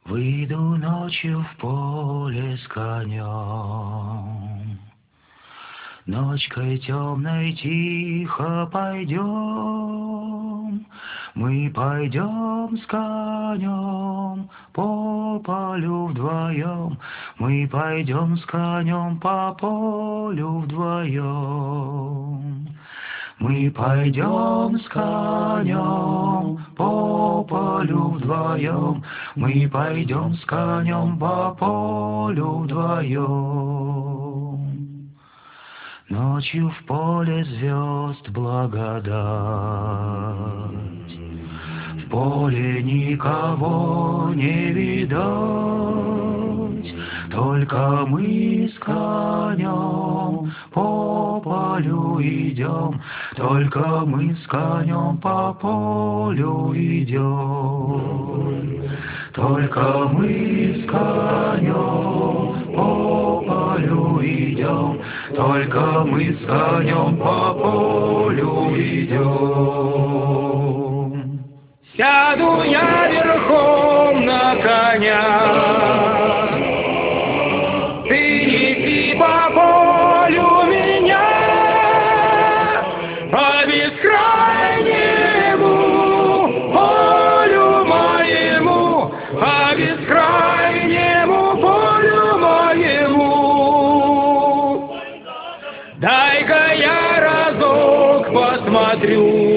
Выйду ночью в поле с конем, ночкой темной тихо пойдем, мы пойдем с конем по полю вдвоем, мы пойдем с конем по полю вдвоем. Мы пойдем с конем по полю вдвоем, мы пойдем с конем по полю вдвоем. Ночью в поле звезд благодать, в поле никого не видать, только мы с конем по полю идем, только мы с конем по полю идем, только мы с конем по полю идем, только мы с конем по полю идем. Сяду я верхом на коня, ты неси по полю меня, по бескрайнему полю моему, по бескрайнему полю моему. Дай-ка я разок посмотрю,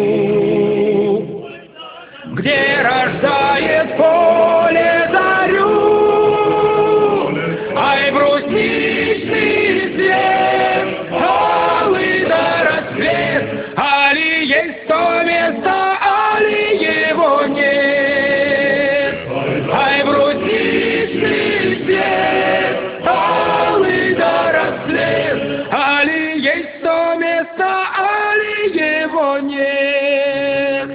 где рождает поле зарю, ай, брусничный свет, алый да рассвет, али есть то место, али его нет. Ай, брусничный свет, алый да рассвет, али есть то место, али его нет.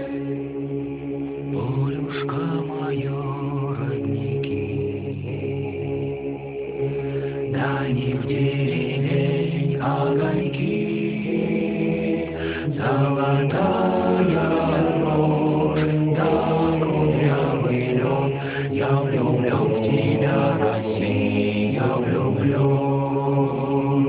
Полюшка мое, родники, дальних деревень огоньки, золотая рожь, да кудрявый лед, я влюблен в тебя, Россия, влюблен.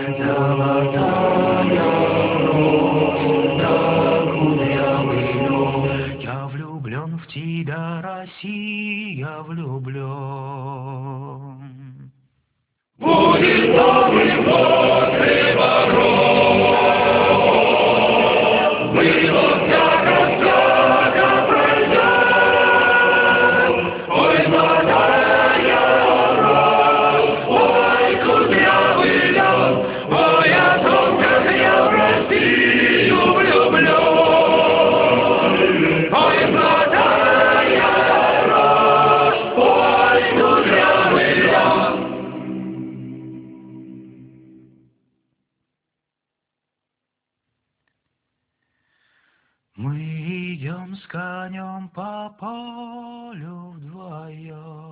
Золотая рожь, да кудрявый лед, я влюблен в тебя, Россия, влюблен. Будет Новый год, Криворог, мы его всяко пройдем. Ой, золотая рожь, ой, кудрявый лед, ой, о том, как я в Россию влюблен. Ой, золотая рожь, ой, кудрявый лед. Мы идем с конем по полю вдвоем.